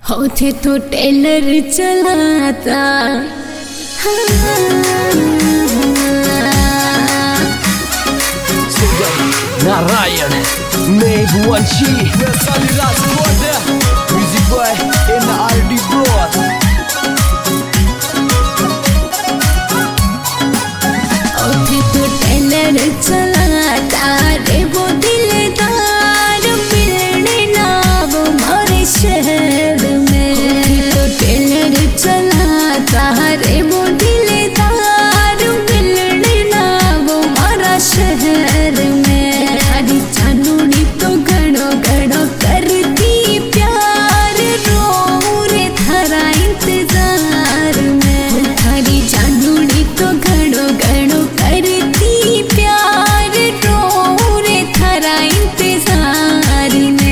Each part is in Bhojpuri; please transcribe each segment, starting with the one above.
होते तो टेलर चलाता Narayan, Megwanshi, Wesali Last Quarter, Music Boy, NRD Bros. होते तो टेलर चलाता रे वो दिलदार मिलने ना वो हमारे शहर में। होते तो टेलर चलाता रे वो दिलदार मिलने ना वो हमारा शहर में। हरी चांदनी तो घड़ो घड़ो करती प्यार रो रे थारा इंतजार में। हरी चांदनी तो घड़ो घड़ो करती प्यार रो रे थारा इंतजार में।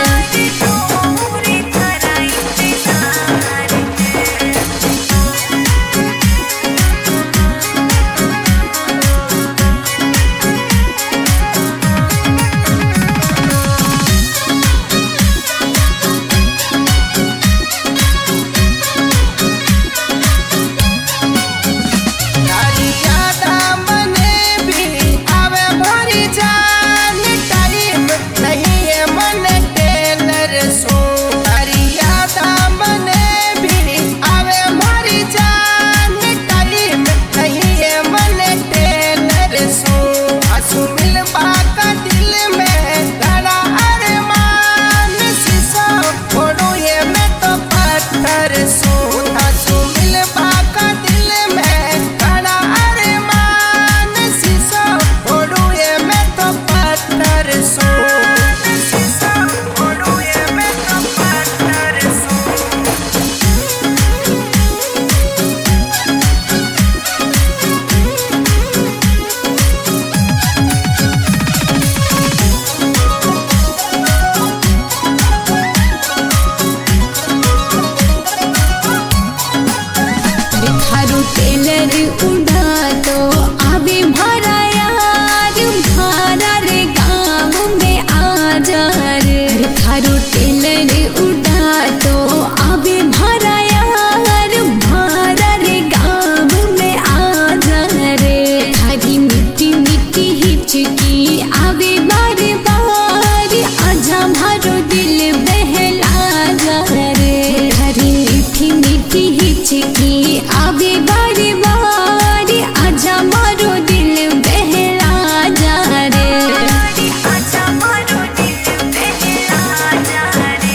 टेलर उड़ा तो आवे भरा यार भारा रे गाँव में आ जा रे। थारो टेलर उड़ा तो आवे भरा यार भारा रे गाँव में आ जा रे। थारी मिट्टी मिट्टी हिचकी आवे बार बार आजा भारो दिल बहला जा रे। थारी मीठी मीठी हिचकी आवे बार बार आजा मारो दिल बहला जा रे। आजा मारो दिल बहला जा रे।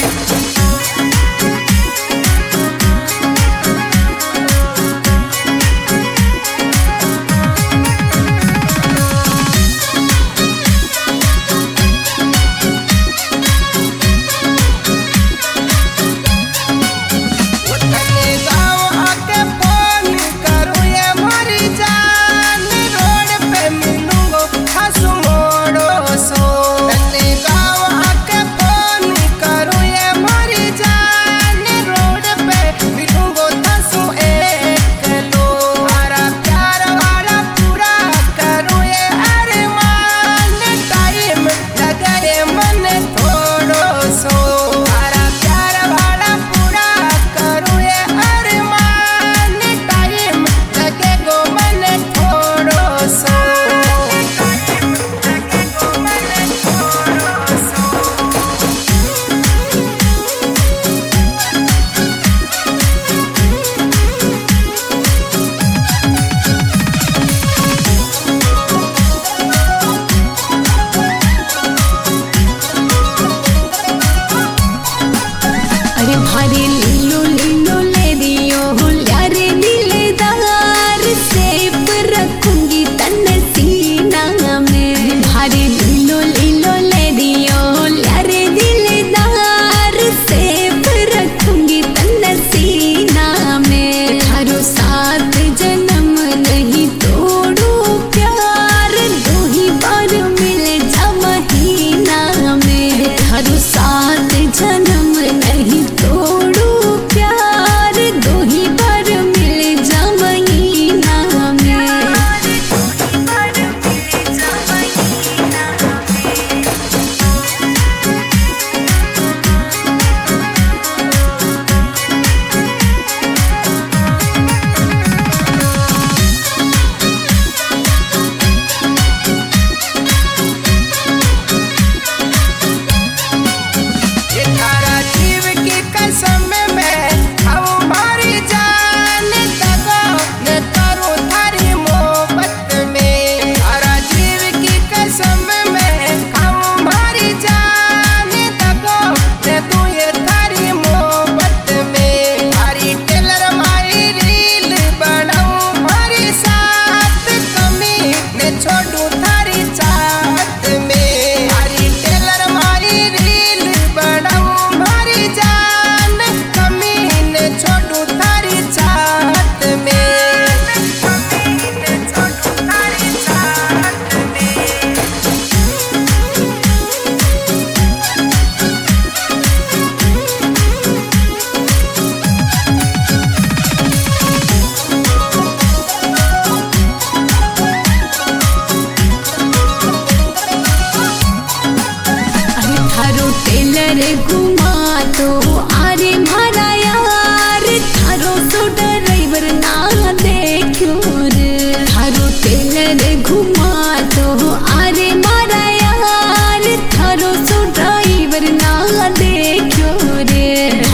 अरे भारी लीलो लीलो ले दियो यारे दिलदार सेब रखूंगी तन सीना में। भारी लीलो लीलो ले दियो यारे दिलदार सेब रखूंगी तन सीना में। थारो साथ जन्म नहीं तोड़ो प्यार दो ही बार मिल जा महीना में। थारो साथ जन्म नहीं तोड़ो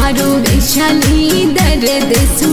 थारो वैशाली दर्द